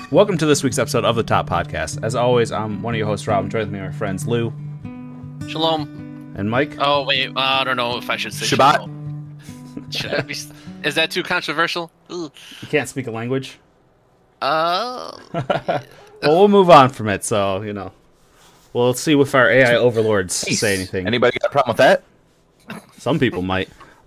Welcome to this week's episode of the Top Podcast. As always, I'm one of your hosts, Rob. I'm joined with me my friends Lou. Shalom. And Mike. Oh, wait. I don't know if I should say Shabbat. Should I be, is that too controversial? Ooh. You can't speak a language? Uh, Well, we'll move on from it, so, we'll see if our AI overlords say anything. Anybody got a problem with that? Some people might.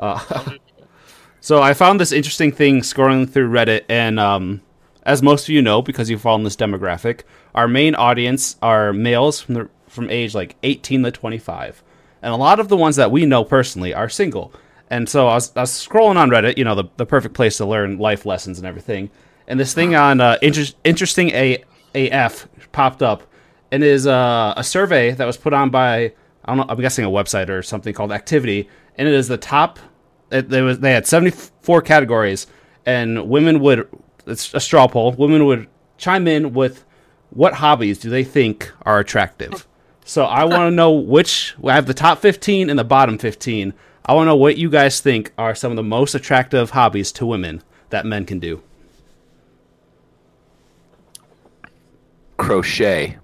So I found this interesting thing scrolling through Reddit, and as most of you know, because you fall in this demographic, our main audience are males from age like 18 to 25. And a lot of the ones that we know personally are single. And so I was scrolling on Reddit, the perfect place to learn life lessons and everything. And this thing on Interesting AF popped up, and it is a survey that was put on by, I don't know, I'm guessing a website or something called Activity, and it is the top. They had 74 categories, and it's a straw poll. Women would chime in with what hobbies do they think are attractive. So I want to know I have the top 15 and the bottom 15. I want to know what you guys think are some of the most attractive hobbies to women that men can do. Crochet.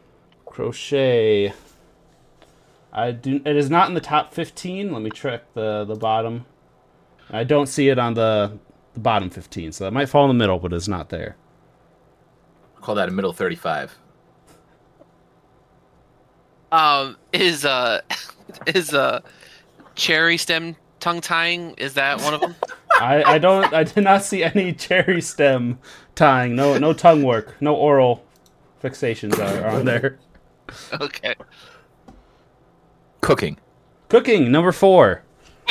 It is not in the top 15. Let me check the bottom. I don't see it on the bottom 15, so that might fall in the middle, but it's not there. Call that a middle 35. is cherry stem tongue tying? Is that one of them? I did not see any cherry stem tying. No tongue work. No oral fixations are on there. Okay. Cooking. Number 4.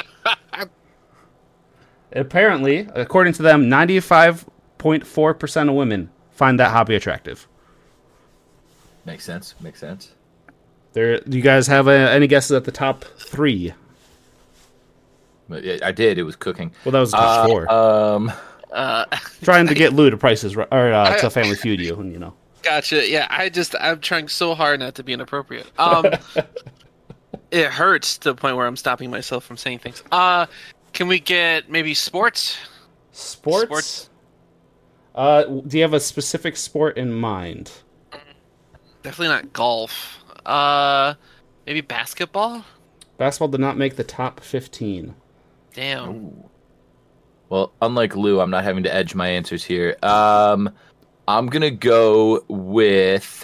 Apparently, according to them, 95.4% of women find that hobby attractive. Makes sense. Do you guys have any guesses at the top 3? I did. It was cooking. Well, that was just 4. Trying to get Lou to Prices or to Family Feud you. Gotcha. Yeah, I'm trying so hard not to be inappropriate. It hurts to the point where I'm stopping myself from saying things. Can we get maybe sports? Sports? Do you have a specific sport in mind? Definitely not golf. Maybe basketball? Basketball did not make the top 15. Damn. Ooh. Well, unlike Lou, I'm not having to edge my answers here. I'm going to go with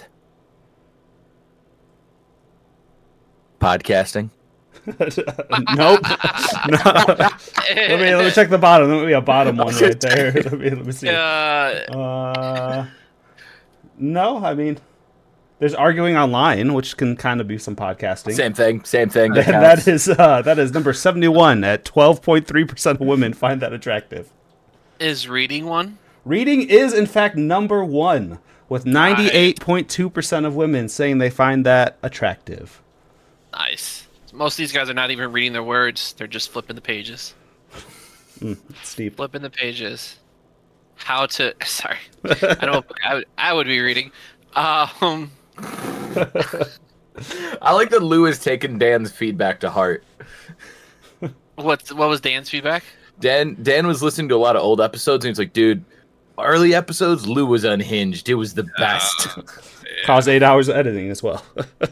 podcasting. Nope. No. Let me check the bottom. There might be a bottom one right there. Let me see. No, I mean, there's arguing online, which can kind of be some podcasting. Same thing. That is number 71 at 12.3% of women find that attractive. Is reading one? Reading is, in fact, number 1, with 98.2% of women saying they find that attractive. Nice. Most of these guys are not even reading their words. They're just flipping the pages. Steep. Flipping the pages. Sorry. I would be reading. I like that Lou has taken Dan's feedback to heart. What was Dan's feedback? Dan was listening to a lot of old episodes, and he's like, dude, early episodes, Lou was unhinged. It was the best. Caused 8 hours of editing as well.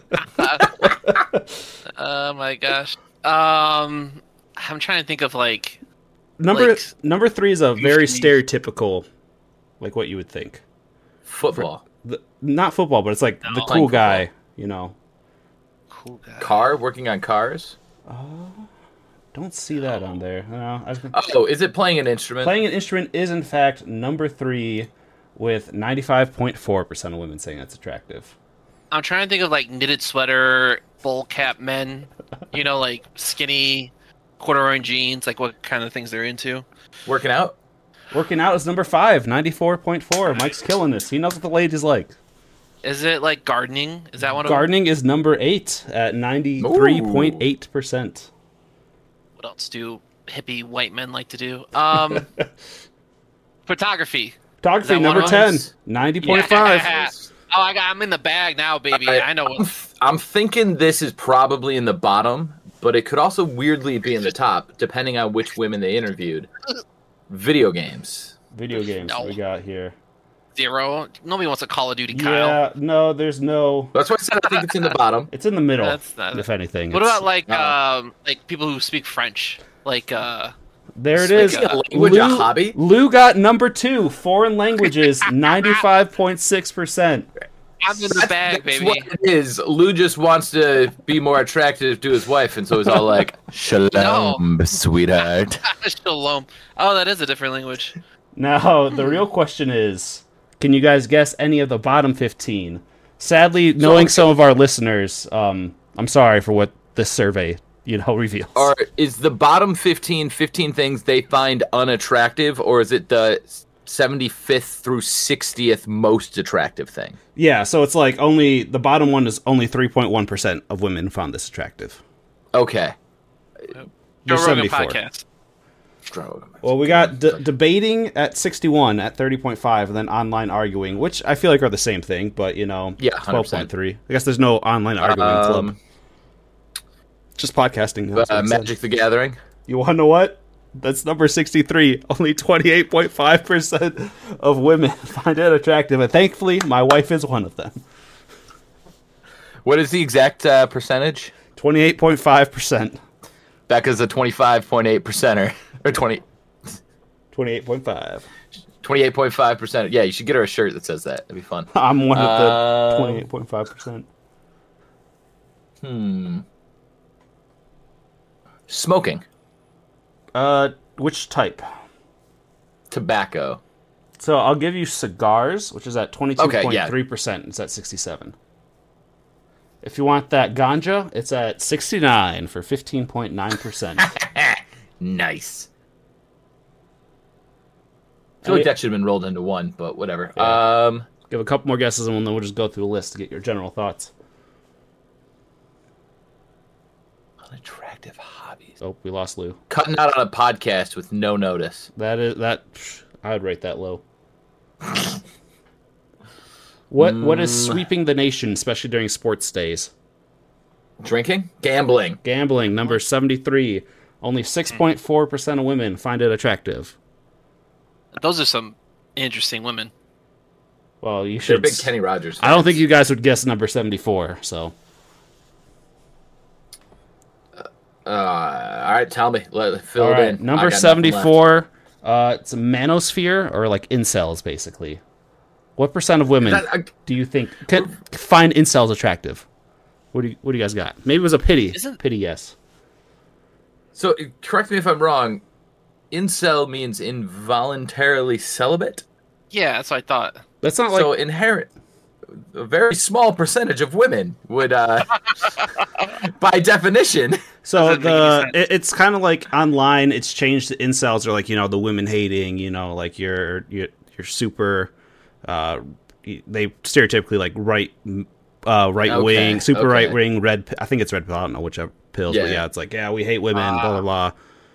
Oh my gosh. I'm trying to think of number 3 is a very stereotypical, like what you would think. Football. Not football, but it's like the cool guy, Cool guy. Car, working on cars? Don't see that on there. Is it playing an instrument? Playing an instrument is, in fact, number 3, with 95.4% of women saying that's attractive. I'm trying to think of knitted sweater, bowl cap men, skinny corduroy jeans, what kind of things they're into. Working out? Working out is number 5, 94.4. Mike's killing this. He knows what the ladies like. Is it gardening? Is that one of Gardening is number 8 at 93.8%. What else do hippie white men like to do? Photography. Photography, number 10, 90.5. Yeah. Oh, I'm in the bag now, baby. I know. I'm thinking this is probably in the bottom, but it could also weirdly be in the top, depending on which women they interviewed. Video games. No. We got here. 0. Nobody wants a Call of Duty Kyle. Yeah, no, there's no. That's why I said I think it's in the bottom. It's in the middle. That's not if anything. What It's- about like people who speak French? Like There it is. Speaking of language, a hobby? Lou got number 2, foreign languages, 95.6%. I'm in the bag, That's baby. what it is. Lou just wants to be more attractive to his wife, and so he's all like, "Shalom, sweetheart." Shalom. Oh, that is a different language. Now, the real question is, can you guys guess any of the bottom 15? Sadly, knowing some of our listeners, I'm sorry for what this survey, reveals. Or is the bottom 15 things they find unattractive, or is it the 75th through 60th most attractive thing? Yeah, so it's like the bottom one is only 3.1% of women found this attractive. Okay. Joe There's Rogan 74. podcast. Well, we got debating at 61 at 30.5, and then online arguing, which I feel like are the same thing, but, Yeah, 12.3. I guess there's no online arguing club. Just podcasting. That's what it said. Magic the Gathering. You want to know what? That's number 63. Only 28.5% of women find it attractive, and thankfully, my wife is one of them. What is the exact percentage? 28.5%. Becca's a 25.8%er. Or 28.5. 28.5%. Yeah, you should get her a shirt that says that. That'd be fun. I'm one of the 28.5%. Smoking. Which type? Tobacco. So I'll give you cigars, which is at 22.3%. yeah. It's at 67. If you want that ganja, it's at 69 for 15.9%. Nice. I feel like that should have been rolled into one, but whatever. Yeah. Give a couple more guesses, and then we'll just go through the list to get your general thoughts. Unattractive hobbies. Oh, we lost Lou. Cutting out on a podcast with no notice. I would rate that low. What is sweeping the nation, especially during sports days? Drinking? Gambling. Gambling, number 73. Only 6.4% of women find it attractive. Those are some interesting women. Well, you They're should. big Kenny Rogers fans. I don't think you guys would guess number 74. So. All right, tell me. Fill it in. Number 74. It's a manosphere, or like incels, basically. What percent of women do you think find incels attractive? What do you guys got? Maybe it was a pity. Pity, yes. So, correct me if I'm wrong. Incel means involuntarily celibate? Yeah, that's what I thought. That's not like... So, inherent... A very small percentage of women would, by definition... So, it's kind of like online, it's changed to incels, or like, the women hating, like you're super... they stereotypically like right wing, super right wing, red. I think it's red pill. I don't know which pills, but yeah, it's like we hate women, blah blah blah.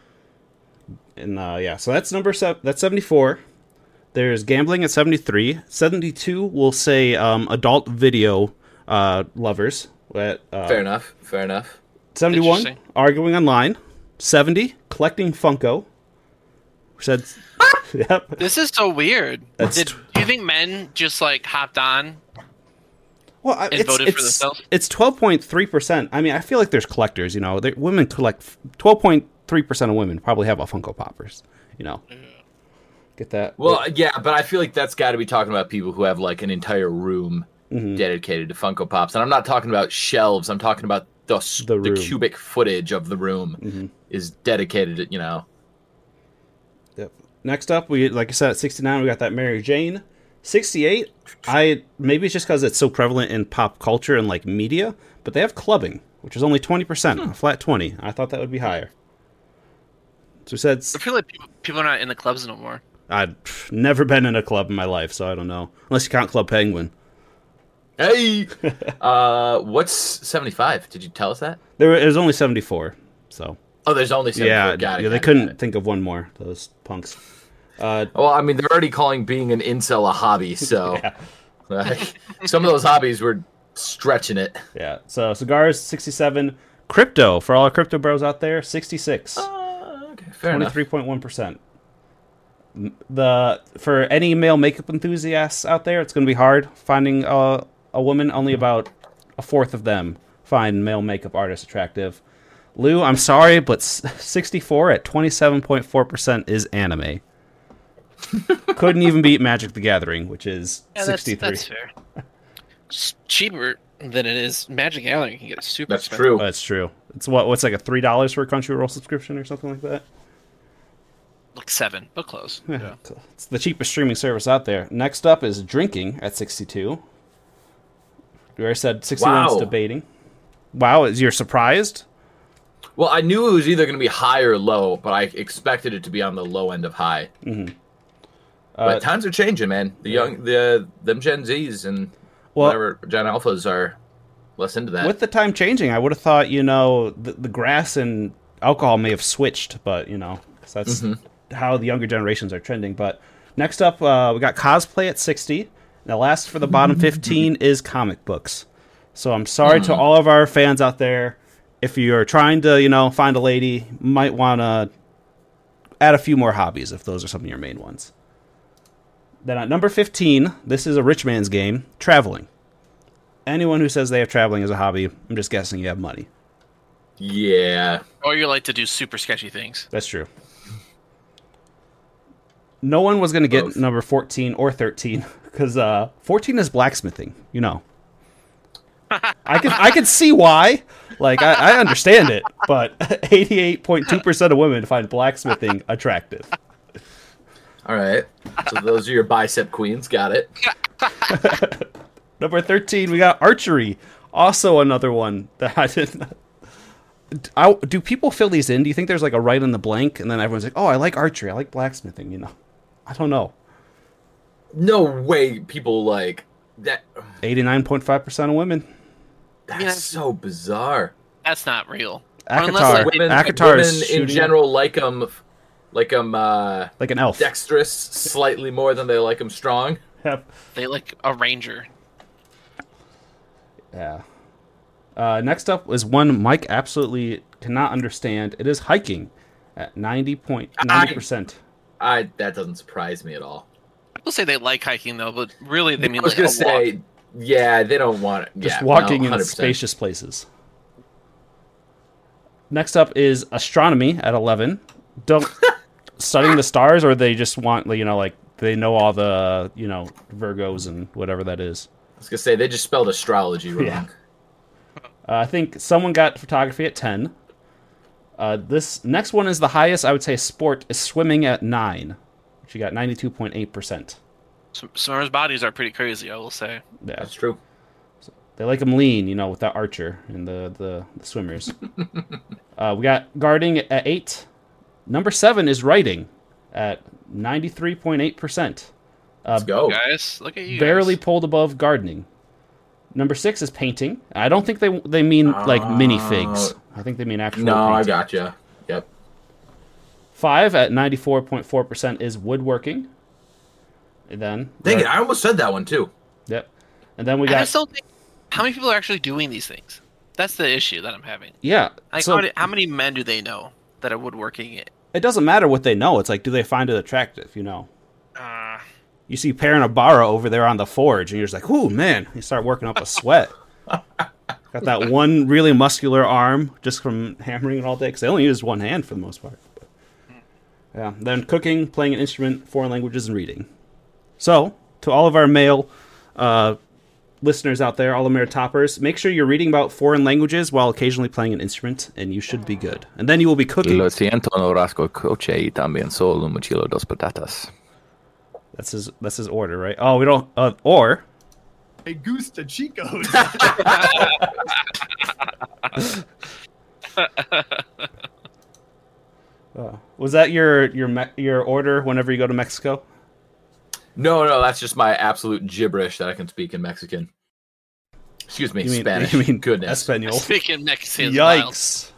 And so that's number that's 74. There's gambling at 73. 72 will say adult video lovers. Fair enough. 71 arguing online. 70 collecting Funko. Said. Yep. This is so weird. Do you think men just like hopped on and voted for themselves? It's 12.3%. I mean, I feel like there's collectors. Women collect 12.3% of women probably have a Funko Poppers. Get that? Well, yeah, but I feel like that's got to be talking about people who have like an entire room dedicated to Funko Pops, and I'm not talking about shelves. I'm talking about the cubic footage of the room is dedicated to Yep. Next up, like I said, at 69, we got that Mary Jane. 68, maybe it's just because it's so prevalent in pop culture and like media, but they have clubbing, which is only 20%, a flat 20. I thought that would be higher. So we said. I feel like people are not in the clubs no more. I've never been in a club in my life, so I don't know. Unless you count Club Penguin. Hey, what's 75? Did you tell us that? It was only 74, so. Oh, there's only 74. Yeah, they couldn't think of one more, those punks. Well, I mean, they're already calling being an incel a hobby, so like, some of those hobbies were stretching it. Yeah, so cigars, 67. Crypto, for all our crypto bros out there, 66. Okay, fair enough. 23.1%. For any male makeup enthusiasts out there, it's going to be hard finding a woman. Only about a fourth of them find male makeup artists attractive. Lou, I'm sorry, but 64 at 27.4% is anime. Couldn't even beat Magic the Gathering, which is 63. That's fair. It's cheaper than it is Magic the Gathering. You can get a super. That's true. That's true. It's what's like a $3 for a Crunchyroll subscription or something like that. Like $7, but close. Yeah. It's the cheapest streaming service out there. Next up is drinking at 62. We already said 61's debating. Wow, you're surprised? Well, I knew it was either going to be high or low, but I expected it to be on the low end of high. Mm-hmm. But times are changing, man. Them Gen Zs and whatever Gen Alphas are less into that. With the time changing, I would have thought, the grass and alcohol may have switched, but, 'cause that's how the younger generations are trending. But next up, we got cosplay at 60. Now, last for the bottom 15 is comic books. So I'm sorry to all of our fans out there. If you're trying to, find a lady, might want to add a few more hobbies if those are some of your main ones. Then at number 15, this is a rich man's game, traveling. Anyone who says they have traveling as a hobby, I'm just guessing you have money. Yeah. Or you like to do super sketchy things. That's true. No one was going to get number 14 or 13, because 14 is blacksmithing, I can see why. Like, I understand it, but 88.2% of women find blacksmithing attractive. All right. So those are your bicep queens. Got it. Number 13, we got archery. Also another one that I didn't... do people fill these in? Do you think there's like a right in the blank, and then everyone's like, oh, I like archery, I like blacksmithing, I don't know. No way people like that. 89.5% of women. That's so bizarre. That's not real. Akatar. Women in general like them like an elf. Dexterous slightly more than they like them strong. Yep. They like a ranger. Yeah. Next up is one Mike absolutely cannot understand. It is hiking at 90%. That doesn't surprise me at all. People say they like hiking though, but really they mean I was gonna say, yeah, they don't want it. Just walking in spacious places. Next up is astronomy at 11. Studying the stars, or they just want, they know all the, Virgos and whatever that is. I was gonna say they just spelled astrology wrong. Yeah. I think someone got photography at 10. This next one is the highest, I would say, sport is swimming at 9. She got 92.8%. Swimmers' bodies are pretty crazy, I will say. Yeah, that's true. So they like them lean, with that archer and the swimmers. We got guarding at 8. Number 7 is writing at 93.8%. Let's go, guys! Look at you. Barely pulled above gardening. Number 6 is painting. I don't think they mean like minifigs. I think they mean actual. No, painting. I gotcha. Yep. 5 at 94.4% is woodworking. And then dang it, I almost said that one too. Yep. And then we got. I still think, how many people are actually doing these things? That's the issue that I'm having. Yeah. Like, how many men do they know that are woodworking it? It doesn't matter what they know. It's like, do they find it attractive? You see Paranabara over there on the forge, and you're just like, ooh, man. You start working up a sweat. Got that one really muscular arm just from hammering it all day, because they only use one hand for the most part. But, yeah. Then cooking, playing an instrument, foreign languages, and reading. So, to all of our male listeners out there, all the Merit toppers, make sure you're reading about foreign languages while occasionally playing an instrument, and you should be good. And then you will be cooking. Lo siento, no rasco coche y también solo un mochilo dos patatas. That's his order, right? Oh, we don't. Or. Hey, Gusta Chicos. Was that your order whenever you go to Mexico? No, that's just my absolute gibberish that I can speak in Mexican. Excuse me, Spanish. You mean goodness. Espanol. Speaking Mexican. Yikes.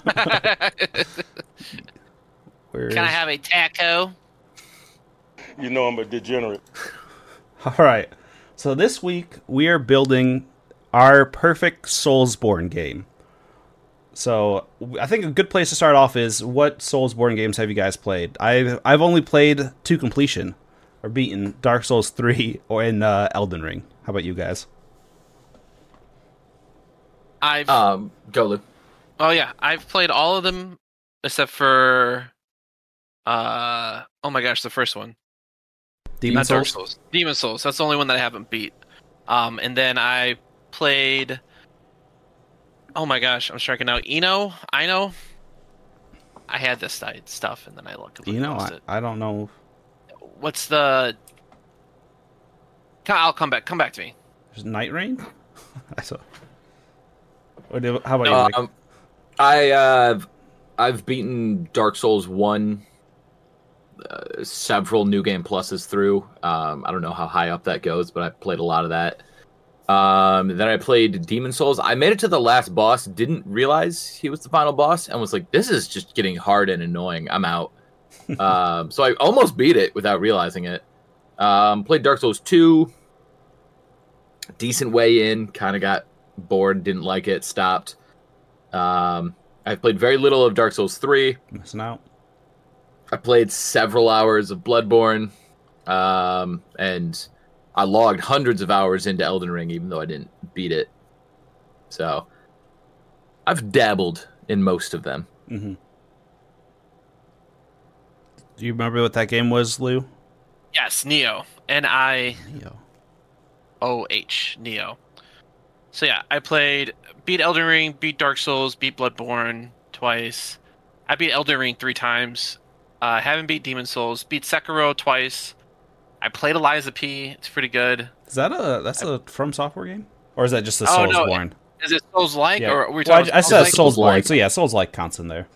Can I have a taco? You know I'm a degenerate. All right. So this week we are building our perfect Soulsborne game. So I think a good place to start off is what Soulsborne games have you guys played? I've only played to completion or beaten Dark Souls 3 or in Elden Ring. How about you guys? Go Lou. Oh yeah, I've played all of them except for oh my gosh, the first one. Demon Dark Souls? Souls. Demon Souls. That's the only one that I haven't beat. And then I played. Oh my gosh, I'm striking out. I know. I had this stuff, and then I looked. Eno? I don't know. What's the? I'll come back. Come back to me. There's Night Rain? How about you, Mike? I've beaten Dark Souls 1, several New Game Pluses through. I don't know how high up that goes, but I played a lot of that. Then I played Demon Souls. I made it to the last boss, didn't realize he was the final boss, and was like, this is just getting hard and annoying. I'm out. So I almost beat it without realizing it. Played Dark Souls 2. Decent way in. Kind of got bored, didn't like it, stopped. I've played very little of Dark Souls 3. Missing out. I played several hours of Bloodborne. And I logged hundreds of hours into Elden Ring, even though I didn't beat it. So I've dabbled in most of them. Mm-hmm. Do you remember what that game was, Lou? Yes, Neo. Nioh. Neo. So yeah, I beat Elden Ring, beat Dark Souls, beat Bloodborne twice. I beat Elden Ring 3 times. Haven't beat Demon Souls. Beat Sekiro twice. I played Eliza P. It's pretty good. Is that a From Software game, or is that just a Soulsborne? No, is it Souls-like? Yeah. Or are we well, talking I said Soulsborne, Soulsborne. so yeah, Souls-like counts in there.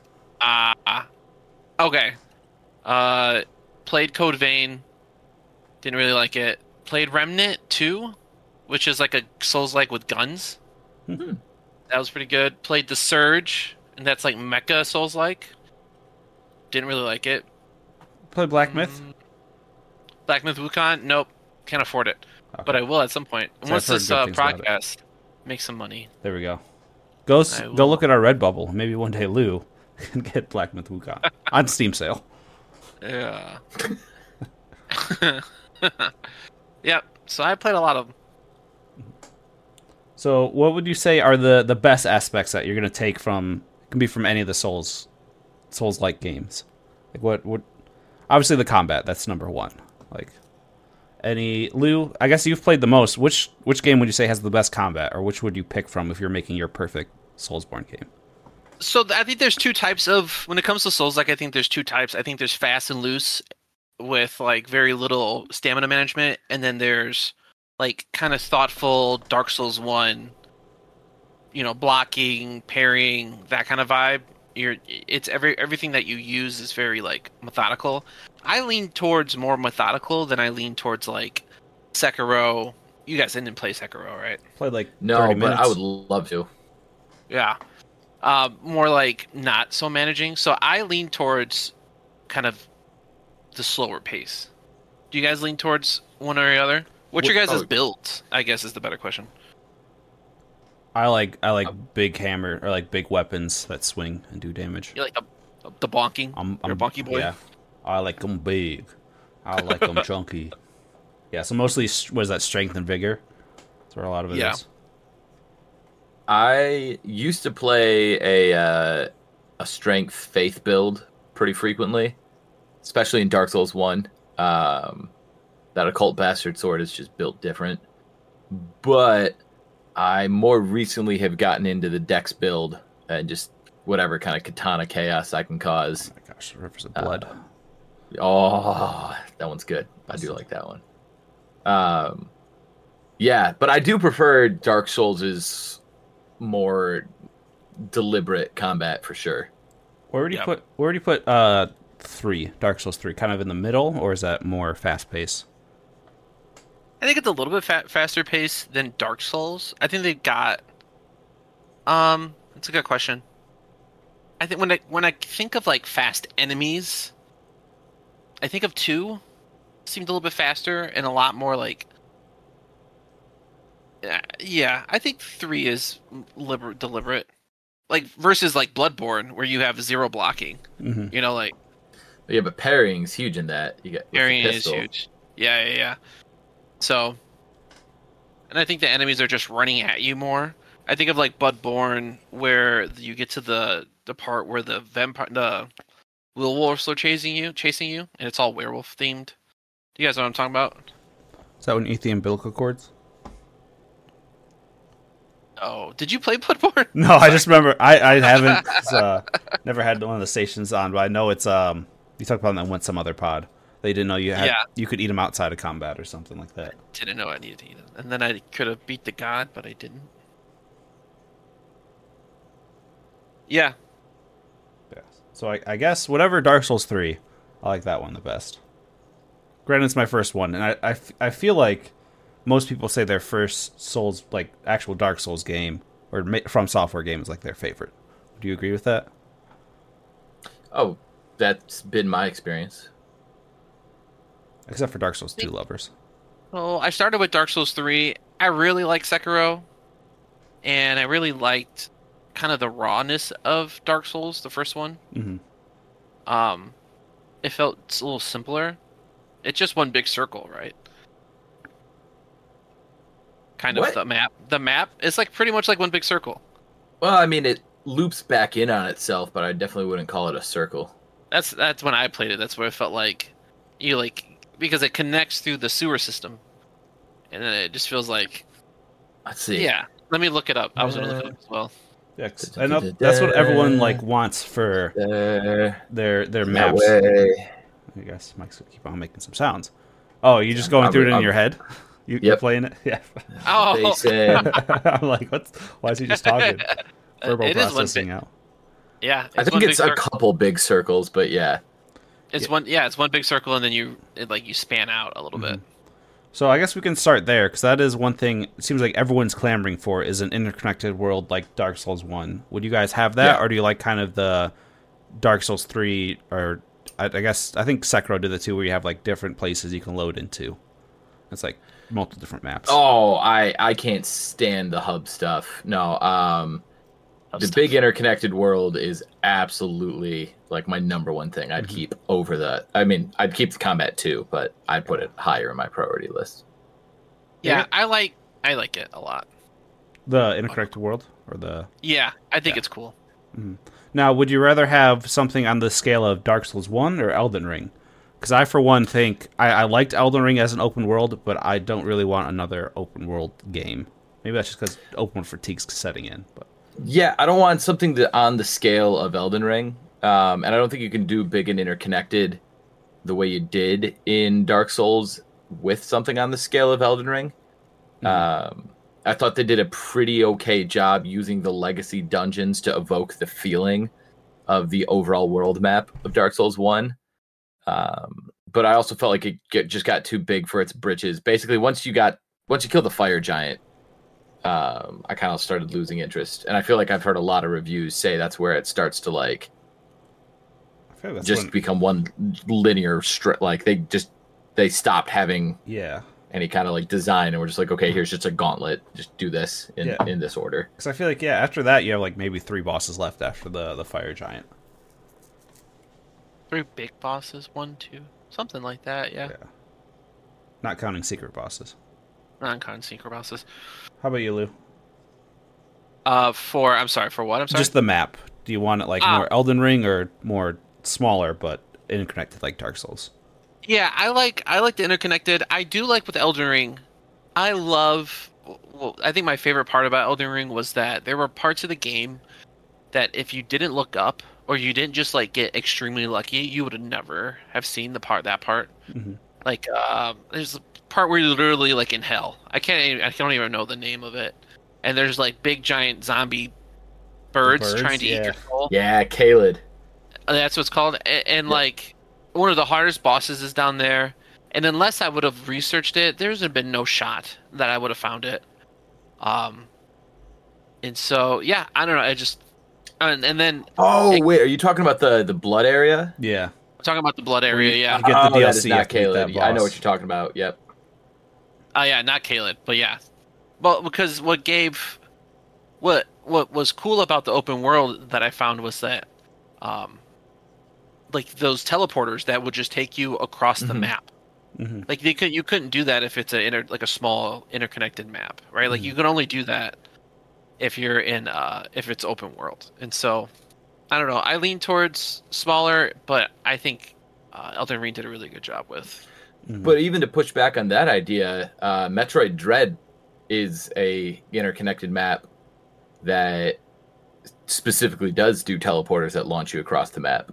Okay. Played Code Vein. Didn't really like it. Played Remnant 2, which is like a Souls-like with guns. Mm-hmm. That was pretty good. Played The Surge, and that's like Mecha Souls-like. Didn't really like it. Played Black Myth? Black Myth Wukong? Nope. Can't afford it. Okay. But I will at some point. So Once I've heard this good things about it. podcast makes some money. There we go. Go look at our Redbubble. Maybe one day Lou can get Black Myth Wukong on Steam sale. Yeah. Yep. So I played a lot of them. So what would you say are the best aspects that you're going to take from... It can be from any of the Souls-like games. Like what obviously the combat, that's number one. Like Lou, I guess you've played the most. Which game would you say has the best combat, or which would you pick from if you're making your perfect Soulsborne game? So I think there's two types of... When it comes to Souls, like I think there's two types. I think there's fast and loose with like very little stamina management, and then there's like kind of thoughtful Dark Souls 1, blocking, parrying, that kind of vibe. It's everything that you use is very like methodical. I lean towards more methodical than I lean towards like Sekiro. You guys didn't play Sekiro, right? Played like 30 No, minutes. but I would love to. Yeah. More like not so managing. So I lean towards kind of the slower pace. Do you guys lean towards one or the other? What's your guys' build? I guess is the better question. I like big hammer or like big weapons that swing and do damage. You like the bonking? You're a bonky boy? Yeah. I like them big. I like them chunky. Yeah, so mostly, what is that, strength and vigor? That's where a lot of it is. I used to play a strength faith build pretty frequently, especially in Dark Souls 1. That occult bastard sword is just built different. But I more recently have gotten into the dex build and just whatever kind of katana chaos I can cause. Oh my gosh, rivers of blood. That one's good. I do like that one. Yeah, but I do prefer Dark Souls' more deliberate combat for sure. Where would you put 3, Dark Souls 3? Kind of in the middle, or is that more fast pace? I think it's a little bit faster pace than Dark Souls. I think they've got. That's a good question. I think when I think of like fast enemies, I think of 2 seemed a little bit faster and a lot more like. Yeah, I think 3 is deliberate. like versus like Bloodborne where you have 0 blocking. Mm-hmm. You know, like Yeah, but parrying's huge in that. You get parrying is huge. Yeah. So, and I think the enemies are just running at you more. I think of like Bloodborne where you get to the part where the werewolves are chasing you, and it's all werewolf themed. Do you guys know what I'm talking about? Is that when you eat the umbilical cords? Oh, did you play Bloodborne? No, I just remember I haven't never had one of the stations on, but I know it's you talked about that one some other pod. They didn't know you could eat them outside of combat or something like that. Didn't know I needed to eat them, and then I could have beat the god, but I didn't. Yeah. So I guess whatever Dark Souls 3, I like that one the best. Granted, it's my first one, and I feel like most people say their first Souls, like actual Dark Souls game or From Software game, is like their favorite. Do you agree with that? Oh, that's been my experience. Except for Dark Souls 2 lovers. Well, I started with Dark Souls 3. I really liked Sekiro, and I really liked kind of the rawness of Dark Souls, the first one. Mm-hmm. It felt a little simpler. It's just one big circle, right? Kind of the map. The map is like pretty much like one big circle. Well, I mean, it loops back in on itself, but I definitely wouldn't call it a circle. That's when I played it. That's where it felt like you because it connects through the sewer system, and then it just feels like. Let's see. Yeah, let me look it up. I was gonna look it up as well. Yeah, I know that's what everyone wants for their maps. I guess Mike's gonna keep on making some sounds. Oh, you just going through it in your head? You're playing it? Yeah. Oh. I'm like, why is he just talking? Verbal processing out. Yeah. I think it's a couple big circles, but yeah. It's one big circle, and then you span out a little bit. So I guess we can start there, because that is one thing it seems like everyone's clamoring for, is an interconnected world like Dark Souls 1. Would you guys have that, or do you like kind of the Dark Souls 3, or I think Sekiro did the 2, where you have like different places you can load into? It's like multiple different maps. Oh, I can't stand the hub stuff. No, the big interconnected world is absolutely like my number one thing I'd keep over that. I mean, I'd keep the combat too, but I'd put it higher in my priority list. Yeah, I like it a lot. The interconnected world, or the I think it's cool. Mm-hmm. Now, would you rather have something on the scale of Dark Souls 1 or Elden Ring? Because I, for one, think I liked Elden Ring as an open world, but I don't really want another open world game. Maybe that's just because open world fatigue's setting in. But yeah, I don't want something on the scale of Elden Ring, and I don't think you can do big and interconnected the way you did in Dark Souls with something on the scale of Elden Ring. I thought they did a pretty okay job using the legacy dungeons to evoke the feeling of the overall world map of Dark Souls 1. But I also felt like it just got too big for its britches. Basically, once you kill the fire giant, I kind of started losing interest. And I feel like I've heard a lot of reviews say that's where it starts to become one linear strip. Like they stopped having any kind of design, and we're just like, okay, here's just a gauntlet. Just do this in this order. Because I feel like after that you have maybe 3 bosses left after the fire giant. 3 big bosses, 1, 2, something like that. Yeah. Not counting secret bosses. Not counting secret bosses. How about you, Lou? For what? I'm sorry. Just the map. Do you want it more Elden Ring or more smaller but interconnected like Dark Souls? Yeah, I like the interconnected. I do like with Elden Ring. I think my favorite part about Elden Ring was that there were parts of the game that if you didn't look up or you didn't just get extremely lucky, you would have never have seen that part. Mm-hmm. There's a part where you're literally in hell. I don't even know the name of it. And there's big giant zombie birds trying to eat your soul. Yeah, Caelid. That's what it's called. And one of the hardest bosses is down there. And unless I would have researched it, there's been no shot that I would have found it. And so I don't know. I just and then. Oh wait, are you talking about the blood area? Yeah, I'm talking about the blood area. Yeah, you get the DLC. That is not Caelid. I know what you're talking about. Yep. Oh yeah, not Caelid, but yeah. Well, because what gave what was cool about the open world that I found was that, like those teleporters that would just take you across the map. Mm-hmm. Like you couldn't do that if it's like a small interconnected map, right? Like you can only do that if you're in if it's open world. And so I don't know. I lean towards smaller, but I think Elden Ring did a really good job with. Mm-hmm. But even to push back on that idea, Metroid Dread is a interconnected map that specifically does do teleporters that launch you across the map.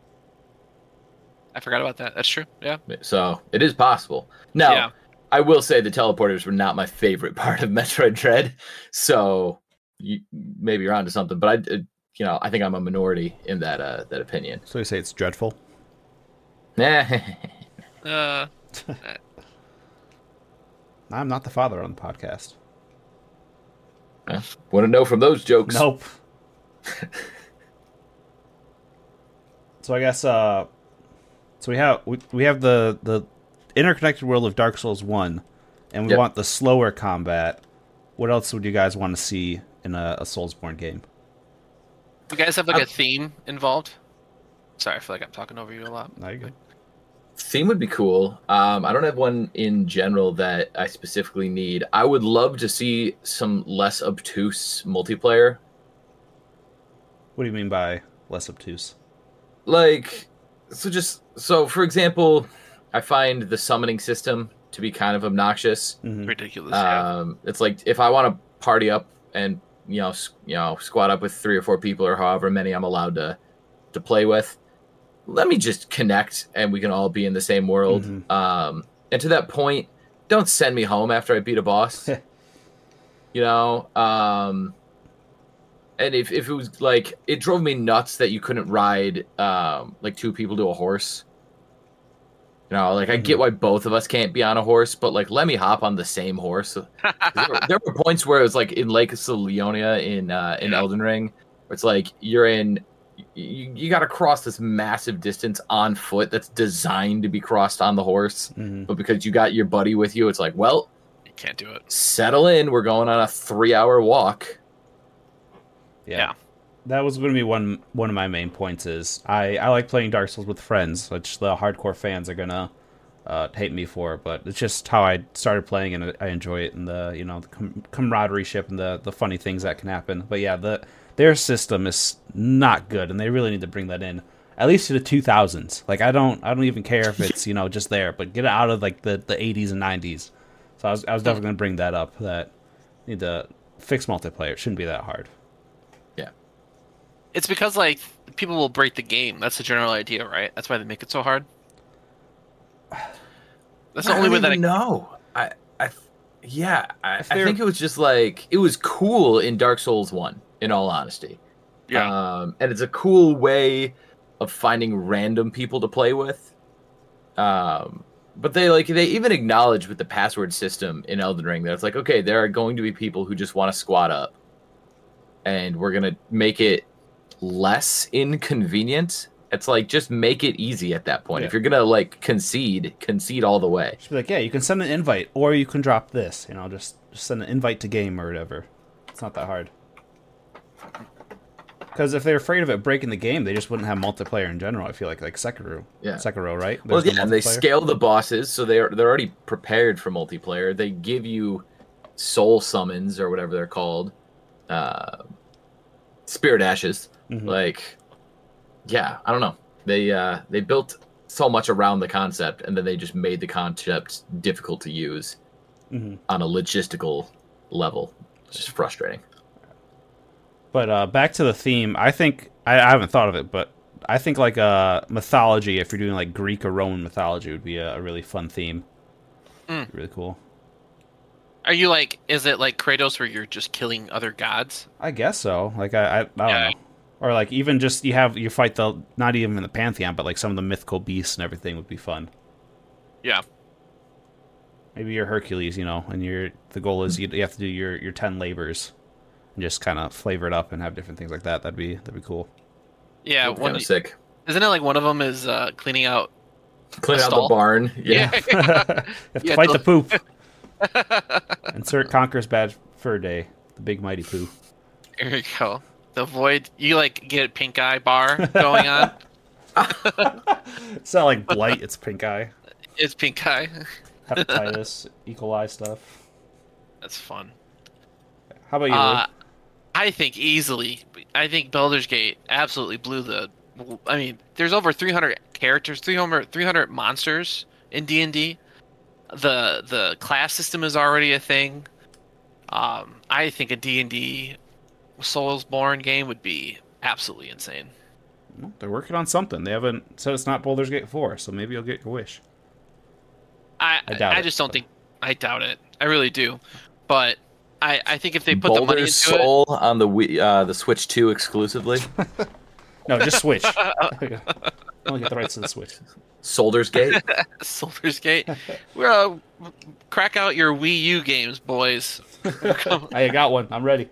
I forgot about that. That's true. Yeah. So it is possible. Now, I will say the teleporters were not my favorite part of Metroid Dread. So maybe you're onto something, but I think I'm a minority in that opinion. So you say it's dreadful? Uh, I'm not the father on the podcast. Want to know from those jokes? Nope. So I guess so we have the interconnected world of Dark Souls 1, and we want the slower combat. What else would you guys want to see in a Soulsborne game? You guys have like a theme involved? Sorry, I feel like I'm talking over you a lot. No, you're good. Theme would be cool. I don't have one in general that I specifically need. I would love to see some less obtuse multiplayer. What do you mean by less obtuse? Like, so for example, I find the summoning system to be kind of obnoxious. Mm-hmm. Ridiculous. Yeah. It's like if I want to party up and squat up with 3 or 4 people or however many I'm allowed to play with, let me just connect and we can all be in the same world. Mm-hmm. And to that point, don't send me home after I beat a boss. And if it was like, it drove me nuts that you couldn't ride like 2 people to a horse. I get why both of us can't be on a horse, but like let me hop on the same horse. There were points where it was like in Lake Seleonia in Elden Ring, where it's like you got to cross this massive distance on foot that's designed to be crossed on the horse. Mm-hmm. But because you got your buddy with you, it's like, well, you can't do it. Settle in. We're going on a 3-hour walk. Yeah. That was going to be one of my main points is I like playing Dark Souls with friends, which the hardcore fans are going to hate me for, but it's just how I started playing and I enjoy it, and the camaraderie ship and the funny things that can happen. But yeah, their system is not good, and they really need to bring that in, at least to the 2000s. Like I don't even care if it's just there, but get it out of like the 80s and 90s. So I was definitely going to bring that up, that need to fix multiplayer. It shouldn't be that hard. Yeah, it's because like people will break the game. That's the general idea, right? That's why they make it so hard. That's the only way that I know. I think it was just like it was cool in Dark Souls 1. In all honesty, and it's a cool way of finding random people to play with. But they even acknowledge with the password system in Elden Ring that it's like, okay, there are going to be people who just want to squat up, and we're gonna make it less inconvenient. It's like just make it easy at that point. Yeah. If you're gonna like concede all the way. Just be like, yeah, you can send an invite, or you can drop this. Just send an invite to game or whatever. It's not that hard. Because if they're afraid of it breaking the game, they just wouldn't have multiplayer in general. I feel like Sekiro. Yeah. Sekiro, right? Well, yeah, and they scale the bosses, so they're already prepared for multiplayer. They give you soul summons or whatever they're called, spirit ashes. Mm-hmm. I don't know. They built so much around the concept, and then they just made the concept difficult to use on a logistical level. It's just frustrating. But back to the theme, I think I haven't thought of it, but I think like mythology, if you're doing like Greek or Roman mythology, would be a really fun theme. Really cool. Are you like? Is it like Kratos, where you're just killing other gods? I guess so. Like I don't know, or like even just you fight not even in the pantheon, but like some of the mythical beasts and everything would be fun. Yeah. Maybe you're Hercules, and the goal is you have to do your 10 labors. And just kind of flavor it up and have different things like that. That'd be cool. Yeah, kind of sick. Isn't it like one of them is cleaning out the barn? Yeah. You have to fight the poop. Insert Conker's Bad Fur Day, the big mighty poo. Here we go. The void. You like get pink eye bar going on. It's not like blight. It's pink eye. It's pink eye. Hepatitis, E. coli stuff. That's fun. How about you, Lou? I think easily. I think Baldur's Gate absolutely blew the. I mean, there's over 300 characters, 300 monsters in D&D. The class system is already a thing. I think a D&D Soulsborne game would be absolutely insane. Well, they're working on something. They haven't said it's not Baldur's Gate 4, so maybe you'll get your wish. I doubt it. I really do. But I think if they put the money into Soul on the Switch 2 exclusively. No, just Switch. Only get the rights to the Switch. Soldier's Gate. Soldier's Gate. Well, crack out your Wii U games, boys. I got one. I'm ready.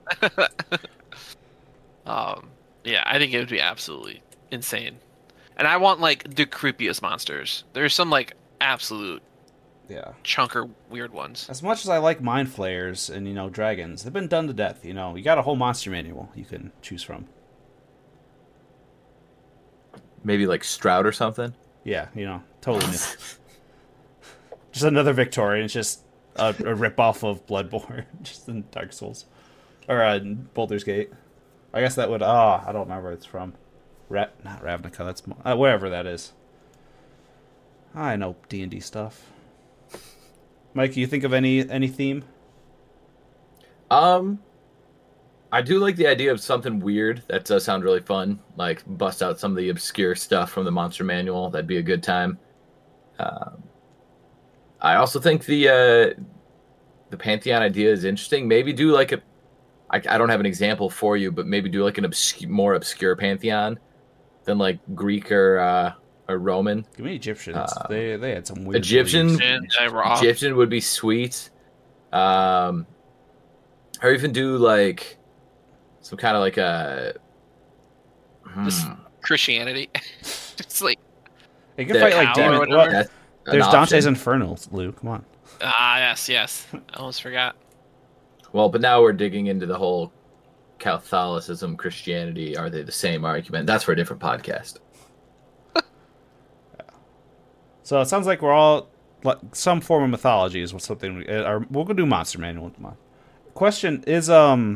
Yeah, I think it would be absolutely insane. And I want like the creepiest monsters. There's some like absolute chunker weird ones. As much as I like mind flayers and dragons, they've been done to death. You got a whole monster manual you can choose from. Maybe like Stroud or something. Yeah, totally new. Just another Victorian. It's just a ripoff of Bloodborne, just in Dark Souls or Baldur's Gate. I guess that would. I don't remember where it's from. Not Ravnica. That's wherever that is. I know D&D stuff. Mike, you think of any theme? I do like the idea of something weird. That does sound really fun. Like bust out some of the obscure stuff from the Monster Manual. That'd be a good time. I also think the Pantheon idea is interesting. Maybe do like I don't have an example for you, but maybe do like an more obscure Pantheon than like Greek or Roman. Give me Egyptians. They had some weird Egyptian would be sweet. Or even do like some kind of like a Christianity. It's like you can fight like demon. There's Dante's Inferno, Lou. Come on. Yes. I almost forgot. Well, but now we're digging into the whole Catholicism, Christianity. Are they the same argument? That's for a different podcast. So it sounds like we're all some form of mythology is something. We'll go do Monster Manual. Question is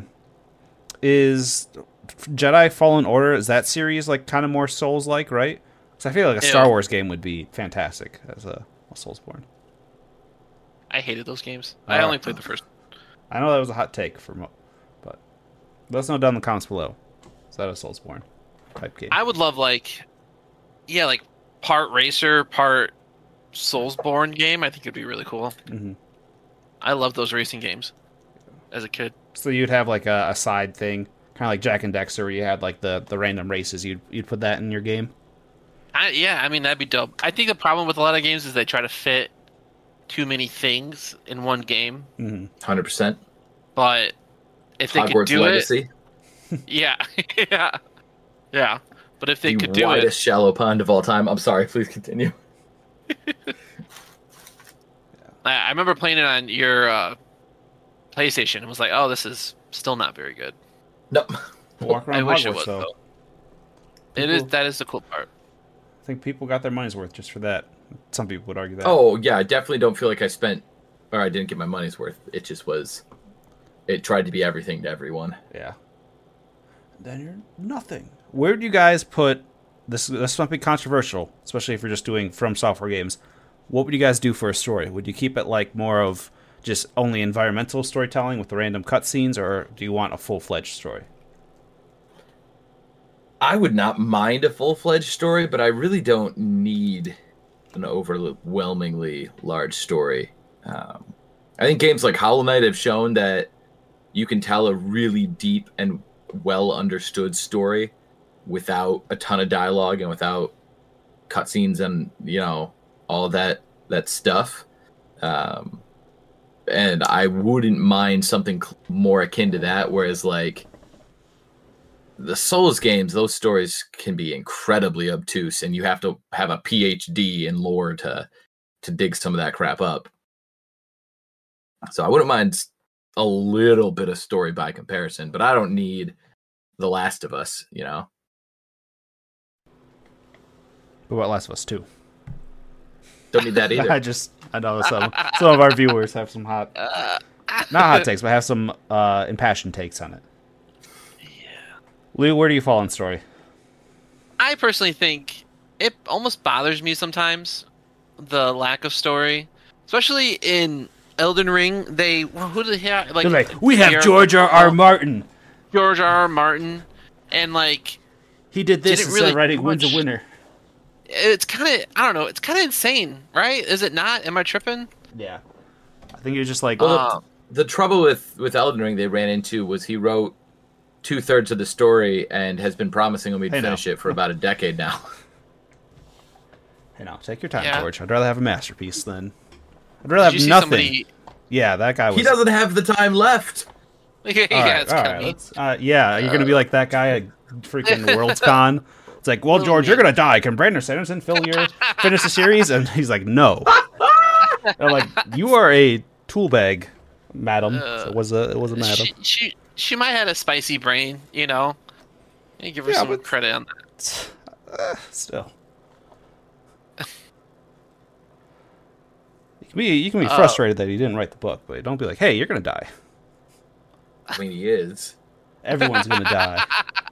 Jedi Fallen Order, is that series like kind of more Souls like, right? Because I feel like a Star Wars game would be fantastic as a Soulsborne. I hated those games. I only played the first. I know that was a hot take but let us know down in the comments below. Is that a Soulsborne type game? I would love like part racer, part Soulsborne game. I think it'd be really cool. Mm-hmm. I love those racing games as a kid. So you'd have like a side thing, kind of like Jak and Daxter, where you had like the random races. You'd put that in your game. I mean that'd be dope. I think the problem with a lot of games is they try to fit too many things in one game. 100%. But if they Hogwarts could do Legacy. it, yeah. But if they could do the widest shallow pond of all time. I'm sorry. Please continue. I remember playing it on your PlayStation and was like, "Oh, this is still not very good." No. Walk around I wish Hogwarts, it was though. That is the cool part. I think people got their money's worth just for that. Some people would argue that. Oh, yeah, I definitely don't feel like I didn't get my money's worth. It just was, it tried to be everything to everyone. Yeah. Then you're nothing. Where do you guys put, this might be controversial, especially if you're just doing From Software games. What would you guys do for a story? Would you keep it like more of just only environmental storytelling with the random cutscenes, or do you want a full-fledged story? I would not mind a full-fledged story, but I really don't need an overwhelmingly large story. I think games like Hollow Knight have shown that you can tell a really deep and well understood story without a ton of dialogue and without cutscenes and all that stuff. And I wouldn't mind something more akin to that, whereas like the Souls games, those stories can be incredibly obtuse, and you have to have a PhD in lore to dig some of that crap up. So I wouldn't mind a little bit of story by comparison, but I don't need The Last of Us, you know? What about Last of Us 2? Don't need that either. I know some of our viewers have some not hot takes, but have some impassioned takes on it. Yeah. Lou, where do you fall in story? I personally think it almost bothers me sometimes, the lack of story, especially in Elden Ring. Who do they have? Like, we have George R.R. Martin. George R.R. Martin, and like he did this instead of writing Wins a Winner. It's kind of, I don't know, it's kind of insane, right? Is it not? Am I tripping? Yeah, I think you're just like. Well, the trouble with Elden Ring they ran into was he wrote 2/3 of the story and has been promising me to finish it for about a decade now. Hey, now take your time, George. I'd rather have a masterpiece than I'd rather have nothing. Yeah, that guy was. He doesn't have the time left. Yeah, you're gonna be like that guy at freaking World's Con. It's like, well, George, you're gonna die. Can Brandon Sanderson finish the series? And he's like, no. I'm like, you are a tool bag, madam. So it was a madam. She might have a spicy brain, you know. You give her some credit on that. Still, you can be frustrated that he didn't write the book, but don't be like, hey, you're gonna die. I mean, he is. Everyone's gonna die.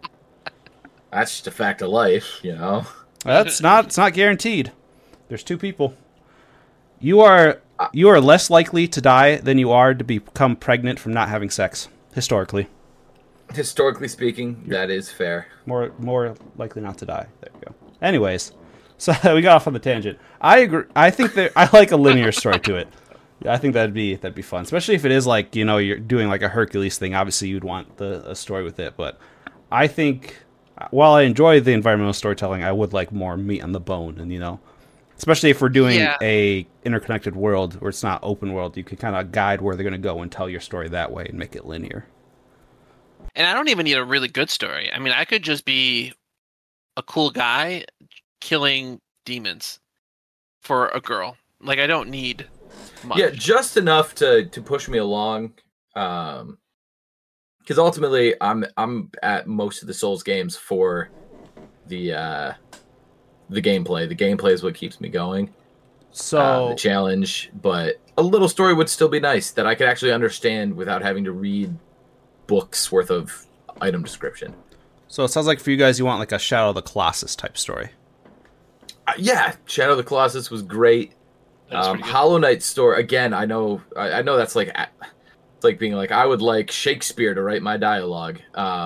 That's just a fact of life, you know. It's not guaranteed. There's two people. You are less likely to die than you are to become pregnant from not having sex. Historically speaking, that is fair. More likely not to die. There we go. Anyways, so we got off on the tangent. I agree. I think that I like a linear story to it. I think that'd be fun, especially if it is like, you know, you're doing like a Hercules thing. Obviously, you'd want a story with it, but I think while I enjoy the environmental storytelling, I would like more meat on the bone, and you know, especially if we're doing a interconnected world where it's not open world, you can kind of guide where they're going to go and tell your story that way and make it linear. And I don't even need a really good story. I mean, I could just be a cool guy killing demons for a girl. Like, I don't need much. Yeah, just enough to push me along. Because ultimately, I'm at most of the Souls games for the gameplay. The gameplay is what keeps me going. So the challenge, but a little story would still be nice that I could actually understand without having to read books worth of item description. So it sounds like for you guys, you want like a Shadow of the Colossus type story. Yeah, Shadow of the Colossus was great. Hollow Knight story again. I know that's like. It's like being like, I would like Shakespeare to write my dialogue.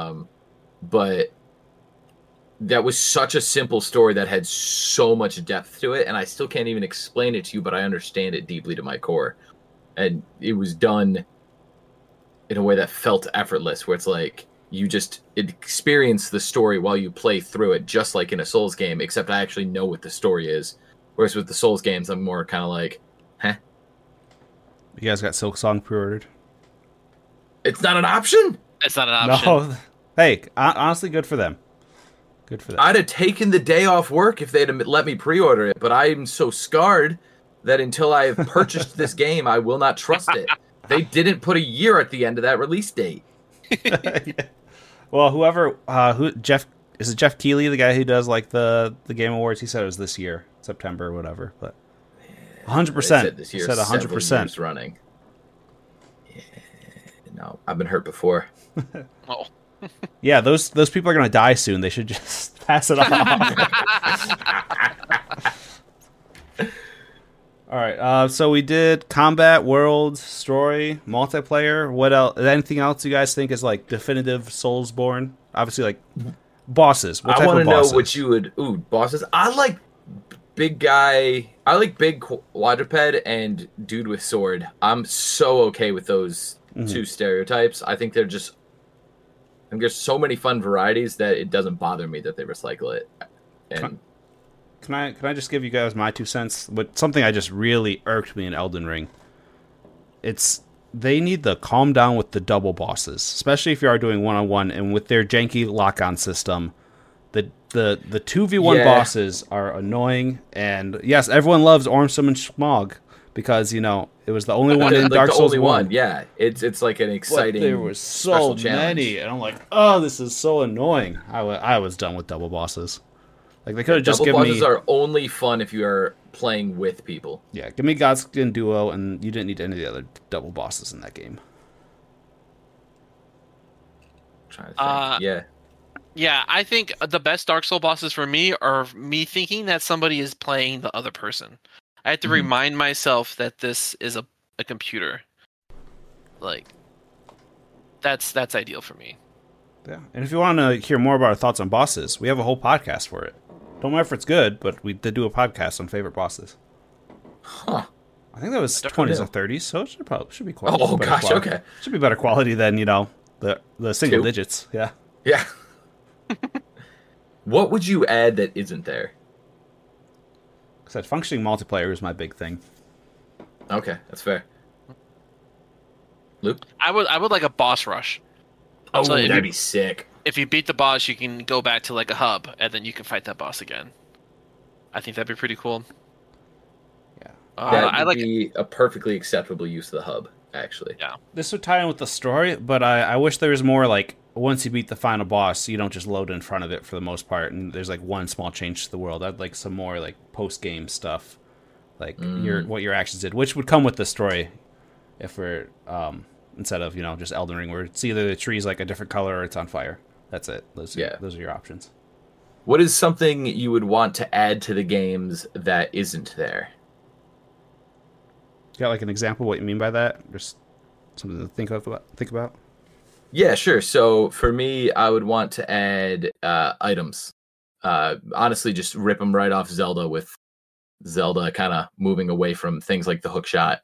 But that was such a simple story that had so much depth to it, and I still can't even explain it to you, but I understand it deeply to my core. And it was done in a way that felt effortless, where it's like you just experience the story while you play through it, just like in a Souls game, except I actually know what the story is. Whereas with the Souls games, I'm more kind of like, huh? You guys got Silksong pre-ordered? It's not an option? It's not an option. No. Hey, honestly, good for them. Good for them. I'd have taken the day off work if they'd have let me pre-order it, but I'm so scarred that until I have purchased this game, I will not trust it. They didn't put a year at the end of that release date. Yeah. Well, Jeff Keighley, the guy who does like the Game Awards, he said it was this year, September or whatever, but 100%. This year, said 100% running. No, I've been hurt before. Oh. Yeah, those people are going to die soon. They should just pass it off. All right, so we did combat, world, story, multiplayer. What else? Anything else you guys think is like definitive Soulsborne? Obviously, like bosses. What type I want of to know bosses? what you would... bosses? I like big guy... I like big quadruped and dude with sword. I'm so okay with those two stereotypes. I think they're just... I think there's so many fun varieties that it doesn't bother me that they recycle it. And Can I just give you guys my 2 cents? But something I just really irked me in Elden Ring. They need to calm down with the double bosses, especially if you are doing 1-on-1, and with their janky lock-on system. The 2v1 bosses are annoying, and yes, everyone loves Ormsum and Schmog, because it was the only one in Dark the Souls only 1. one. Yeah, it's like an exciting. But there were so many, and I'm like, oh, this is so annoying. I was done with double bosses. Like they could have just given me. Double bosses are only fun if you are playing with people. Yeah, give me Godskin Duo, and you didn't need any of the other double bosses in that game. I'm trying to think. Yeah, I think the best Dark Souls bosses for me are me thinking that somebody is playing the other person. I have to remind myself that this is a computer. Like, that's ideal for me. Yeah, and if you want to hear more about our thoughts on bosses, we have a whole podcast for it. Don't matter if it's good, but we did do a podcast on favorite bosses. Huh. I think that was 20s or 30s, so it should be quite. Oh gosh, quality. Okay. Should be better quality than the single digits. Yeah. Yeah. What would you add that isn't there? I said functioning multiplayer is my big thing. Okay, that's fair. Luke? I would like a boss rush. Oh, So that'd be sick. If you beat the boss, you can go back to like a hub, and then you can fight that boss again. I think that'd be pretty cool. Yeah. That would be a perfectly acceptable use of the hub, actually. Yeah. This would tie in with the story, but I wish there was more like once you beat the final boss, you don't just load in front of it for the most part, and there's like one small change to the world. I'd like some more like post-game stuff, like what your actions did, which would come with the story if we're instead of just Elden Ring, where it's either the tree's like a different color or it's on fire. That's it. Those are your options. What is something you would want to add to the games that isn't there? You got like an example of what you mean by that? Just something to think about? Yeah, sure. So for me, I would want to add items. Honestly, just rip them right off Zelda, with Zelda kind of moving away from things like the hookshot.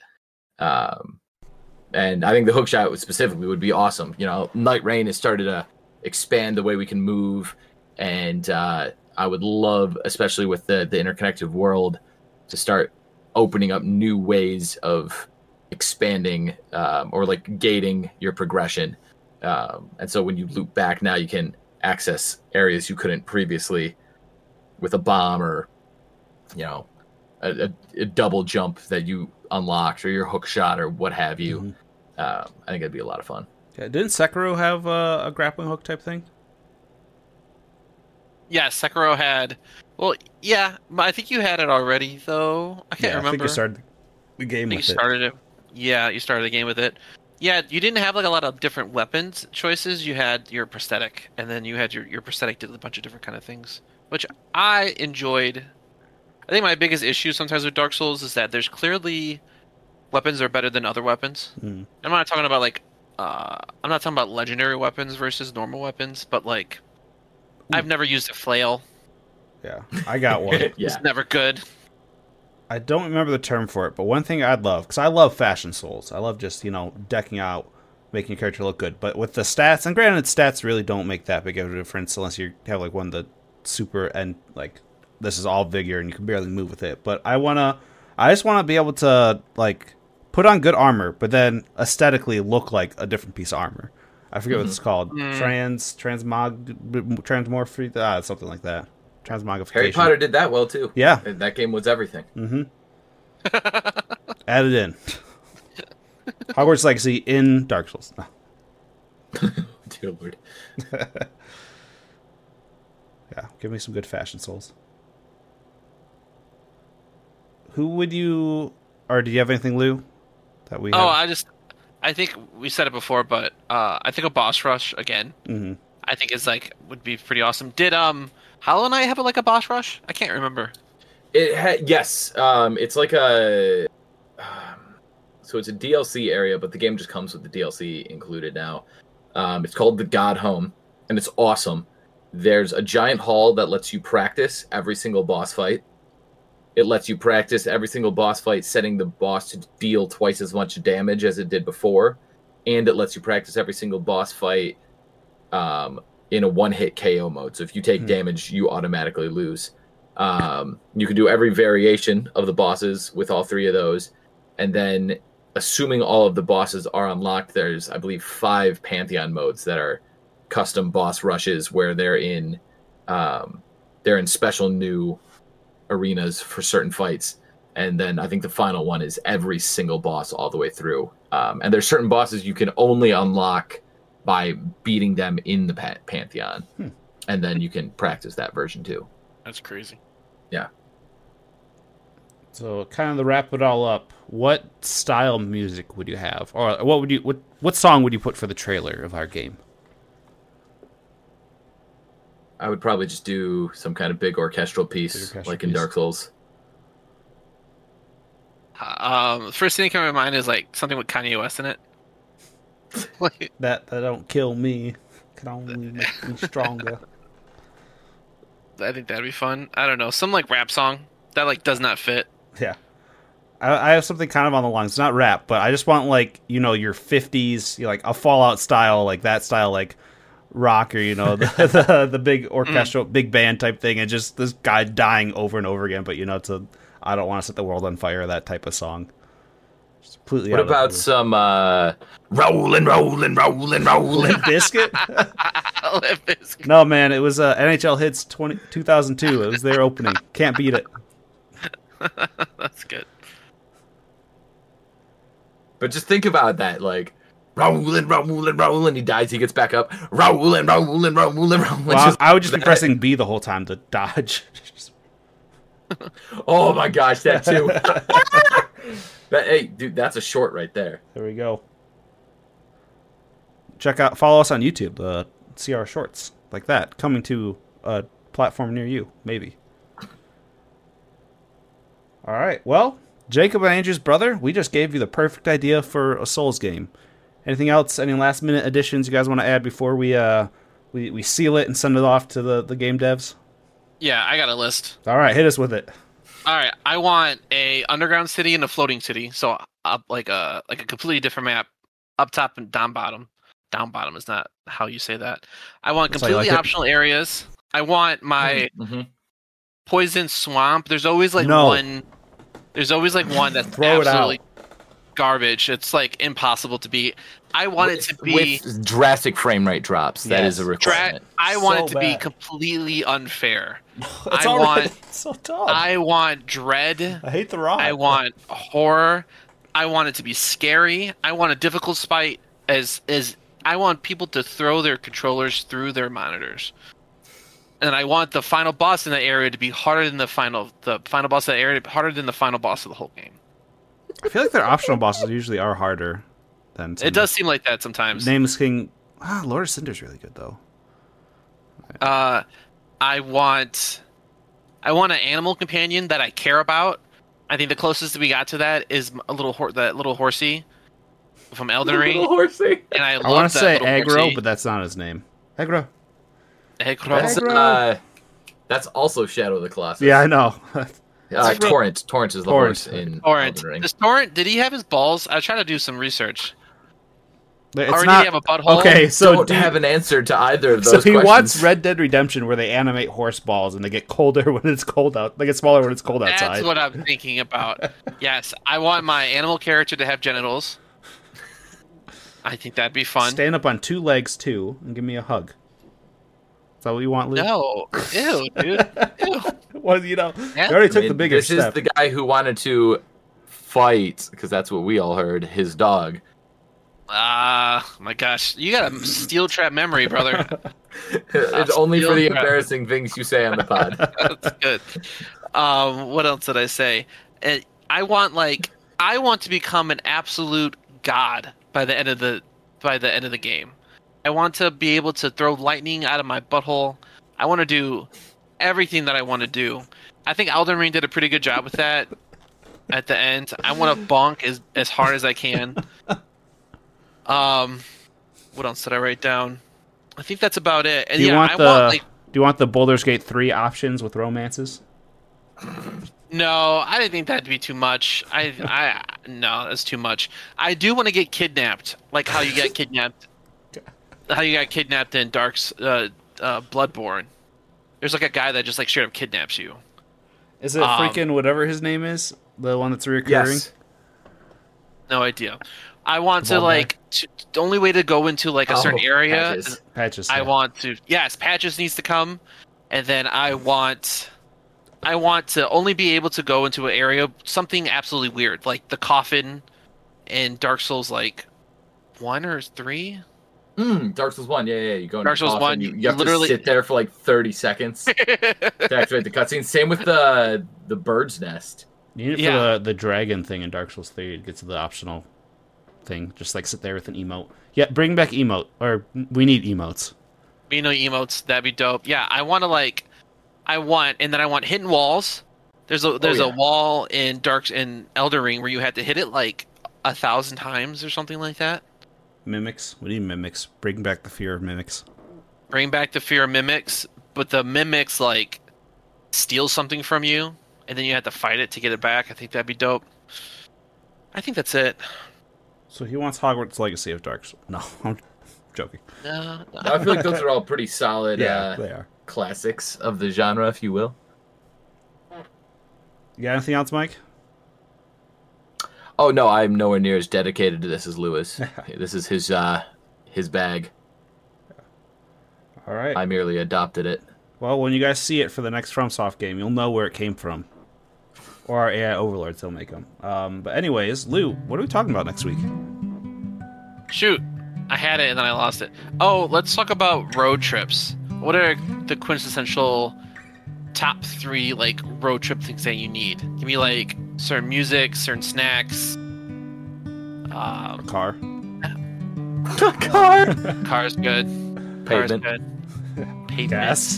And I think the hookshot specifically would be awesome. Night Rain has started to expand the way we can move, and I would love, especially with the interconnected world, to start opening up new ways of expanding or like gating your progression. And so when you loop back now, you can access areas you couldn't previously with a bomb or a double jump that you unlocked, or your hook shot, or what have you. I think it'd be a lot of fun. Yeah, didn't Sekiro have a grappling hook type thing? Yeah, Sekiro had. Well, yeah, I think you had it already, though. I can't remember. I think you started the game with it. Started it. Yeah, you started the game with it. Yeah, you didn't have like a lot of different weapons choices. You had your prosthetic, and then you had your prosthetic did a bunch of different kind of things, which I enjoyed. I think my biggest issue sometimes with Dark Souls is that there's clearly weapons are better than other weapons. I'm not talking about I'm not talking about legendary weapons versus normal weapons, but like I've never used a flail. Yeah, I got one. It's never good. I don't remember the term for it, but one thing I'd love, because I love Fashion Souls. I love just, decking out, making your character look good. But with the stats, and granted, stats really don't make that big of a difference unless you have like one of the super, and like this is all vigor and you can barely move with it. But I just want to be able to like put on good armor, but then aesthetically look like a different piece of armor. I forget what it's called. Transmorphy, something like that. Transmogrification. Harry Potter did that well too. Yeah, that game was everything. Added in. Hogwarts Legacy in Dark Souls. No. Dear Lord. Yeah, give me some good Fashion Souls. Who would you, or do you have anything, Lou? That we? I think we said it before, but I think a boss rush again. I think would be pretty awesome. Did Hollow Knight have a boss rush? I can't remember. Yes. It's like so it's a DLC area, but the game just comes with the DLC included now. It's called the God Home, and it's awesome. There's a giant hall that lets you practice every single boss fight. It lets you practice every single boss fight, setting the boss to deal twice as much damage as it did before, and it lets you practice every single boss fight in a one-hit KO mode. So if you take damage, you automatically lose. You can do every variation of the bosses with all three of those. And then, assuming all of the bosses are unlocked, there's, I believe, 5 Pantheon modes that are custom boss rushes where they're in special new arenas for certain fights. And then I think the final one is every single boss all the way through. And there's certain bosses you can only unlock by beating them in the Pantheon. And then you can practice that version too. That's crazy. Yeah. So kind of to wrap it all up, what style music would you have? Or what song would you put for the trailer of our game? I would probably just do some kind of big orchestral piece, like in Dark Souls. First thing that came to my mind is like something with Kanye West in it. that don't kill me can only make me stronger. I think that'd be fun. I don't know, some like rap song that like does not fit. Yeah, I have something kind of on the lines. It's not rap, but I just want like your 50s, like a Fallout style, like that style, like rock, or the big orchestral, big band type thing, and just this guy dying over and over again. But it's a I don't want to set the world on fire, that type of song. Just completely. What about some rolling Biscuit? Biscuit? No, man, it was NHL Hits 2002. It was their opening. Can't beat it. That's good. But just think about that, like rolling. He dies. He gets back up. Rolling. Well, I would just be pressing B the whole time to dodge. Oh my gosh, that too. Hey, dude, that's a short right there. There we go. Follow us on YouTube. See our shorts like that coming to a platform near you, maybe. All right. Well, Jacob and Andrew's brother, we just gave you the perfect idea for a Souls game. Anything else? Any last minute additions you guys want to add before we seal it and send it off to the game devs? Yeah, I got a list. All right, hit us with it. All right, I want a underground city and a floating city. So up like a completely different map, up top and down bottom. Down bottom is not how you say that. I want completely optional areas. I want my poison swamp. There's always like one. There's always like one that's absolutely garbage. It's like impossible to beat. I want it to be with drastic frame rate drops. That is a requirement. I want it to be completely unfair. It's already so tough. I want dread. I hate the rock. I want horror. I want it to be scary. I want a difficult fight as I want people to throw their controllers through their monitors. And I want the final boss in that area to be harder than the final boss of that area, harder than the final boss of the whole game. I feel like their optional bosses usually are harder than it does seem like that sometimes. Nameless King. Lord of Cinder's really good though. I want an animal companion that I care about. I think the closest we got to that is that little horsey from Elden Ring. Little horsey. And I want to say Agro, horsey. but that's not his name. Agro. That's also Shadow of the Colossus. Yeah, I know. Torrent. Torrent is the horse in Elden Ring. Does Torrent, did he have his balls? I was trying to do some research. Did he have a butthole? Okay, so don't have an answer to either of those questions. questions. He wants Red Dead Redemption where they animate horse balls and they get colder when it's cold out. They get smaller when it's cold outside. That's what I'm thinking about. Yes, I want my animal character to have genitals. I think that'd be fun. Stand up on two legs too and give me a hug. Is that what you want, Luke? No. Ew, dude. Ew. Well, you already took the bigger step. This is the guy who wanted to fight, because that's what we all heard, his dog. My gosh. You got a steel trap memory, brother. It's only for the embarrassing things you say on the pod. That's good. What else did I say? I want to become an absolute god by the end of the game. I want to be able to throw lightning out of my butthole. I want to do everything that I want to do. I think Elden Ring did a pretty good job with that at the end. I want to bonk as hard as I can. What else did I write down? I think that's about it. And do you want the Baldur's Gate 3 options with romances? No, I didn't think that'd be too much. No, that's too much. I do want to get kidnapped, like how you get kidnapped. How you got kidnapped in Dark's Bloodborne. There's like a guy that just like straight up kidnaps you. Is it freaking whatever his name is? The one that's recurring? Yes. No idea. I want to the only way to go into like a certain area. Patches. I want to. Yes, Patches needs to come, and then I want. I want to only be able to go into an area, something absolutely weird, like the coffin in Dark Souls, like 1 or 3. Dark Souls 1, yeah. You go into Dark Souls coffin, 1, you have literally to sit there for like 30 seconds to activate the cutscene. Same with the bird's nest. You need it for the dragon thing in Dark Souls 3 to get to the optional thing. Just like sit there with an emote. Yeah, bring back emote, or we need emotes. We know emotes, that'd be dope. Yeah, I want, and then I want hidden walls. There's a wall in Elden Ring where you had to hit it like 1,000 times or something like that. Mimics. We need mimics. Bring back the fear of mimics. Bring back the fear of mimics, but the mimics like steal something from you, and then you have to fight it to get it back. I think that'd be dope. I think that's it. So he wants Hogwarts Legacy of Dark Souls. No, I'm joking. No. I feel like those are all pretty solid they are. Classics of the genre, if you will. You got anything else, Mike? Oh, no, I'm nowhere near as dedicated to this as Lewis. This is his bag. All right. I merely adopted it. Well, when you guys see it for the next FromSoft game, you'll know where it came from. Or our AI overlords, they'll make them. But anyways, Lou, what are we talking about next week? Shoot. I had it and then I lost it. Oh, let's talk about road trips. What are the quintessential top 3 like road trip things that you need? Give me like certain music, certain snacks. A car. Car's good. Car's Pavement. good. Pavement.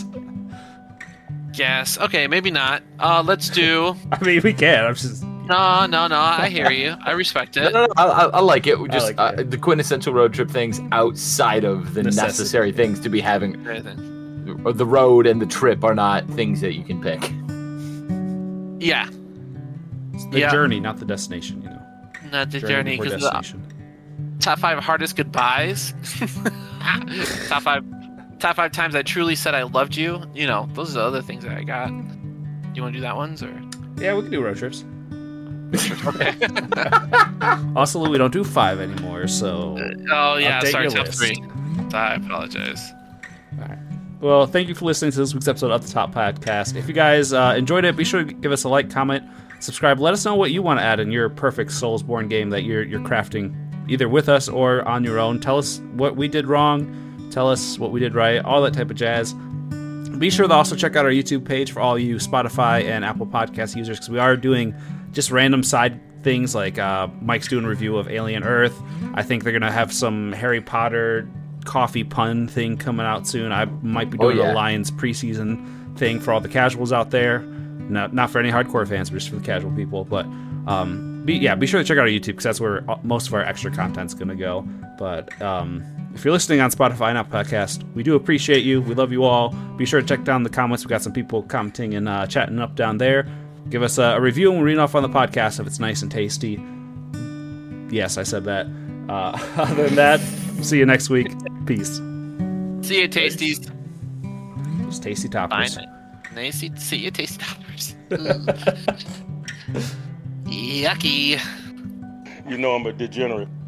Gas. Okay, maybe not. Let's do. I mean, we can. I'm just. No. I hear you. I respect it. No, I like it. Just like it. The quintessential road trip things outside of the necessary things to be having. The road and the trip are not things that you can pick. Yeah. It's the journey, not the destination, you know. Not the journey, before because destination. Top 5 hardest goodbyes. Top 5 times I truly said I loved you. You know, those are the other things that I got. Do you want to do that ones or? Yeah, we can do road trips. Okay. Also, Lou, we don't do 5 anymore, so. Oh yeah, update sorry, your top list. 3. I apologize. All right. Well, thank you for listening to this week's episode of the Top Podcast. If you guys enjoyed it, be sure to give us a like, comment, subscribe. Let us know what you want to add in your perfect Soulsborne game that you're crafting, either with us or on your own. Tell us what we did wrong. Tell us what we did right. All that type of jazz. Be sure to also check out our YouTube page for all you Spotify and Apple Podcast users, because we are doing just random side things, like Mike's doing a review of Alien Earth. I think they're going to have some Harry Potter coffee pun thing coming out soon. I might be doing a Lions preseason thing for all the casuals out there. Not for any hardcore fans, but just for the casual people. But be sure to check out our YouTube, because that's where most of our extra content's going to go. But if you're listening on Spotify and Apple Podcast, we do appreciate you. We love you all. Be sure to check down the comments. We've got some people commenting and chatting up down there. Give us a review and we'll read it off on the podcast if it's nice and tasty. Yes, I said that. Other than that, see you next week. Peace. See you, tasties. Just tasty toppers. Fine. Nice to see you, tasty toppers. Yucky. You know I'm a degenerate.